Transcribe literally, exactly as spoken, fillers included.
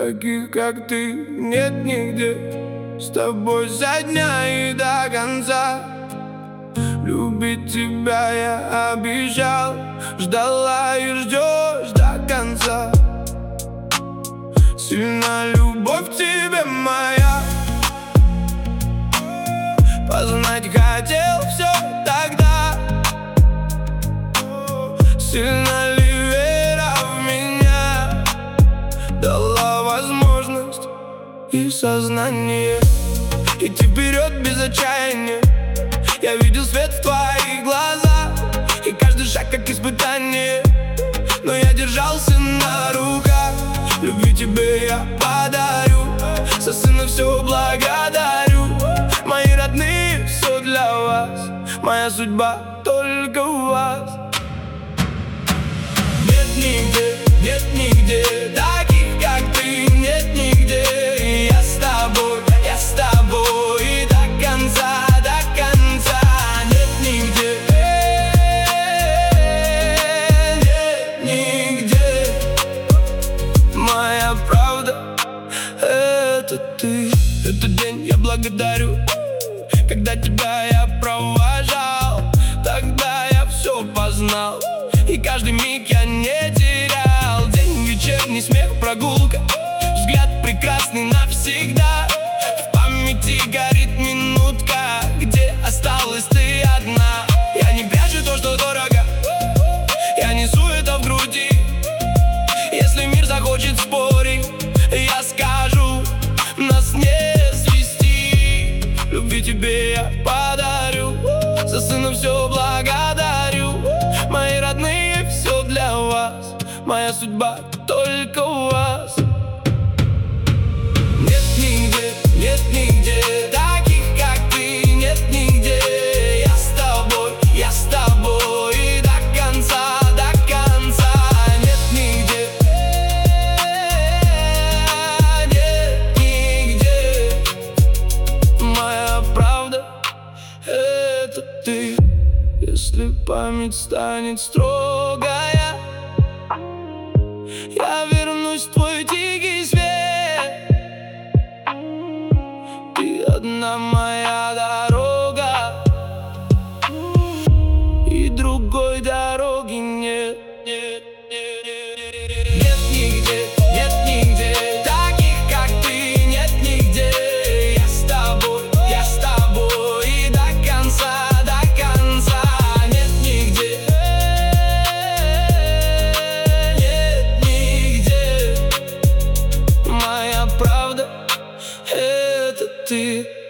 Таких, как ты, нет нигде. С тобой за дня и до конца. Любить тебя я обещал, ждала и ждешь до конца. Сильна любовь к тебе моя. Познать хотел все тогда. Сильна ли вера в меня? Дала возможность и сознание идти вперед без отчаяния. Я видел свет в твоих глазах, и каждый шаг как испытание. Но я держался на руках. Любви тебе я подарю, за сына все благодарю. Мои родные, все для вас, моя судьба только у вас. Нет нигде, нет нигде таких, как ты, нет нигде. И я с тобой, я с тобой и до конца, до конца. Нет нигде, нет нигде. Моя правда — это ты. Этот день я благодарю, когда тебя я провожал. Тогда я все познал, и каждый миг я не терял. День вечерний, смех, прогулка, взгляд прекрасный навсегда. В памяти горит минутка, где осталась ты одна. Я не прячу то, что дорого, я несу это в груди. Если мир захочет спорить, я скажу, нас не свести. Любви тебе я подарю, за сына все благодарю. Мои родные, все для вас, моя судьба только у вас. Нет нигде, нет нигде таких, как ты, нет нигде. Я с тобой, я с тобой и до конца, до конца. Нет нигде, нет нигде. Моя правда — это ты. Если память станет строгая, я вернусь в твой тихий свет. Ты одна моя дорога, и другой дороги нет. Нет, нет, нет, нет. Нет нигде, нет нигде таких, как ты, нет нигде. Я с тобой, я с тобой и до конца, до конца. Нет нигде, нет нигде. Моя правда — это ты.